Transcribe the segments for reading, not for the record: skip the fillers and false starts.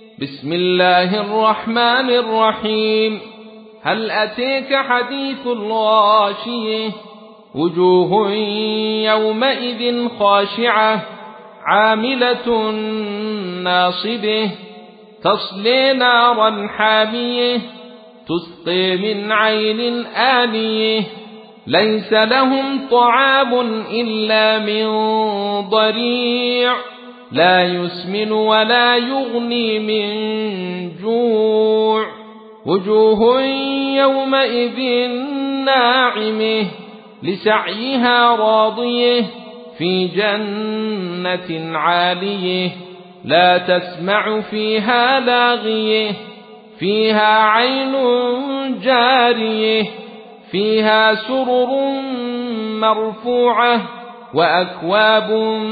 بسم الله الرحمن الرحيم. هل أتيك حديث الغاشية؟ وجوه يومئذ خاشعة عاملة ناصبة تصلي نارا حامية تسقي من عين آنية ليس لهم طعام إلا من ضريع لا يسمن ولا يغني من جوع. وجوه يومئذ ناعمة لسعيها راضية في جنة عالية لا تسمع فيها لاغية فيها عين جارية فيها سرر مرفوعة وأكواب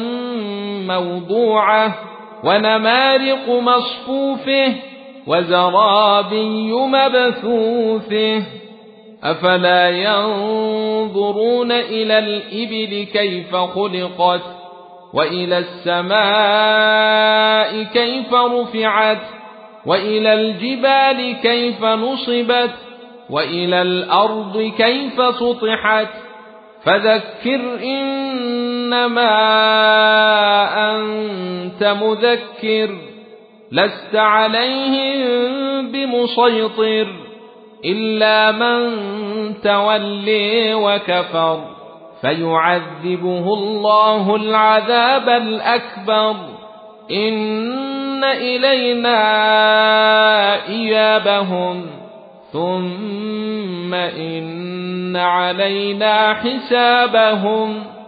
موضوعة ونمارق مصفوفة وزرابي مبثوثة. أفلا ينظرون إلى الإبل كيف خلقت وإلى السماء كيف رفعت وإلى الجبال كيف نصبت وإلى الأرض كيف سطحت. فذكر إنما أنت مذكر لست عليهم بمسيطر إلا من تولي وكفر فيعذبه الله العذاب الأكبر. إن إلينا إيابهم ثم إن علينا حسابهم.